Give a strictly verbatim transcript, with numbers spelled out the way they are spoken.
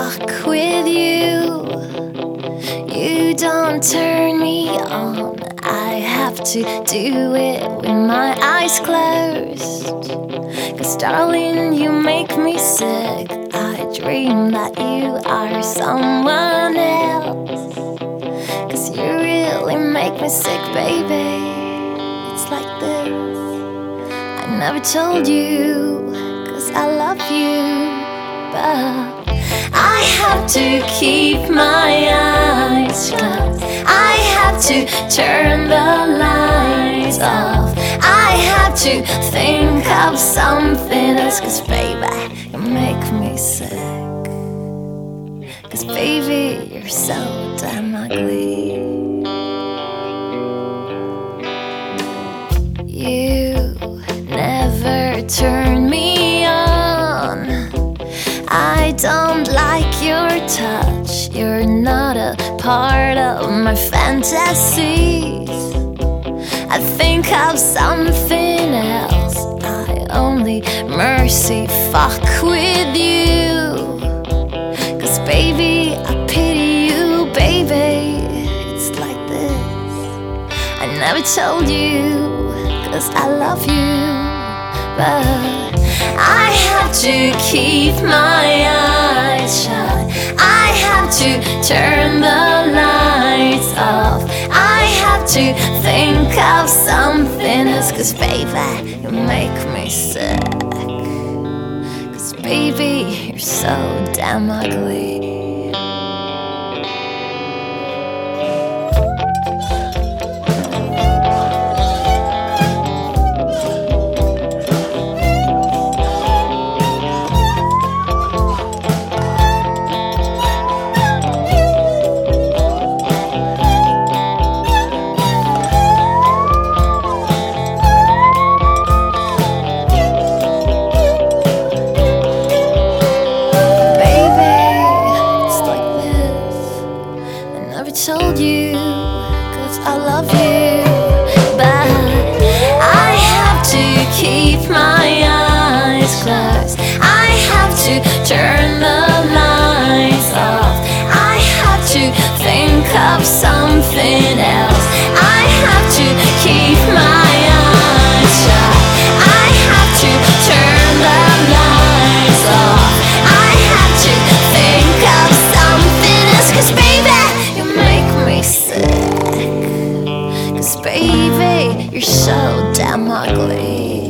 fuck with you. You don't turn me on. I have to do it with my eyes closed. Cause darling, you make me sick. I dream that you are someone else. Cause you really make me sick, baby. It's like this. I never told you, cause I love you. But I have to keep my eyes closed. I have to turn the lights off. I have to think of something else. Cause baby, you make me sick. Cause baby, you're so damn ugly. You never turn me on. I don't like your touch. You're not a part of my fantasies. I think of something else. I only mercy fuck with you. Cause baby, I pity you, baby. It's like this. I never told you, cause I love you. But I have to keep my eyes shut. I have to turn the lights off. I have to think of something else. Cause baby, you make me sick. Cause baby, you're so damn ugly. Told you, cause I love you. But I have to keep my eyes closed. I have to turn the lights off. I have to think of something else. I have to keep my eyes shut. I have to turn the lights off. I have to think of something else. Cause baby, sick. Cause baby, you're so damn ugly.